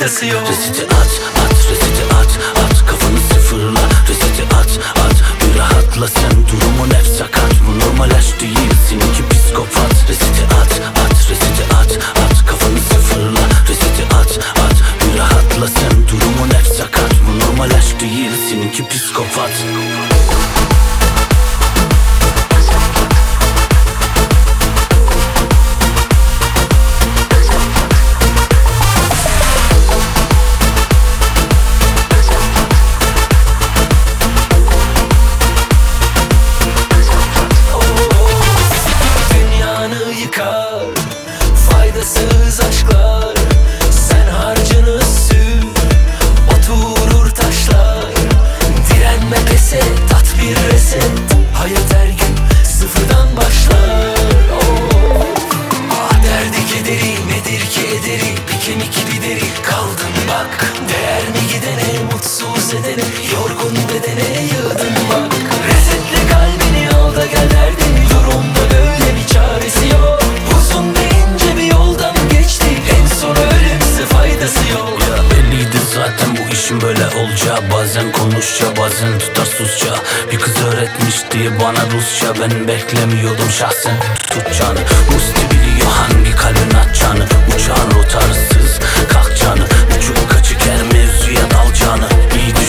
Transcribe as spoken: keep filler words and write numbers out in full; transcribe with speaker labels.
Speaker 1: faydası yok.
Speaker 2: Reseti at, at, reseti at, at. Kafanı sıfırla, reseti at, at. Bir rahatla sen, durumun hep sakat. Bu normal aşk değil, seninki psikopat. Reseti at, at, reseti at, at. Kafanı sıfırla, reseti at, at. Bir rahatla sen, durumun hep sakat. Bu normal aşk değil, seninki psikopat.
Speaker 1: Faydasız aşklar, sen harcını sür, oturur taşlar. Direnme pes et, tat bir reset. Hayat her gün sıfırdan başlar. Oh. Ah derdi kederi nedir ki ederi, bir kemik bir deri kaldın bak. Değer mi gidene, mutsuz edene, yorgun bedene yığdın bak. Resetle kalbini al da gel derdini, durumda böyle bir çaresi yok. Uzun ve ince bir yoldan geçtik, en son ölümse faydası yok.
Speaker 2: Ya belliydi zaten bu işin böyle olacağı. Bazen konuşça, bazen tutarsızca. Bir kız öğretmişti bana Rusça, ben beklemiyordum şahsen tutacağını. Musti biliyor hangi kalbin atacağını. Uçağın rotarsız kalkacağını, uçup kaçık her mevzuya dalacağını. İyi düşün